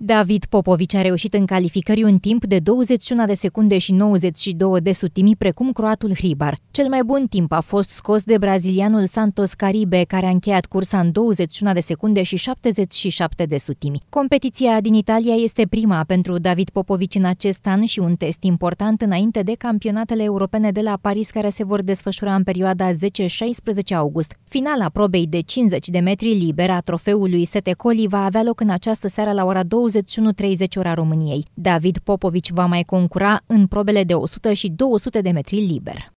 David Popovici a reușit în calificări un timp de 21 de secunde și 92 de sutimi, precum croatul Hribar. Cel mai bun timp a fost scos de brazilianul Santos Caribe, care a încheiat cursa în 21 de secunde și 77 de sutimi. Competiția din Italia este prima pentru David Popovici în acest an și un test important înainte de campionatele europene de la Paris, care se vor desfășura în perioada 10-16 august. Finala probei de 50 de metri liber a trofeului Sete Colli va avea loc în această seară la ora 21:30 ora României. David Popovici va mai concura în probele de 100 și 200 de metri liber.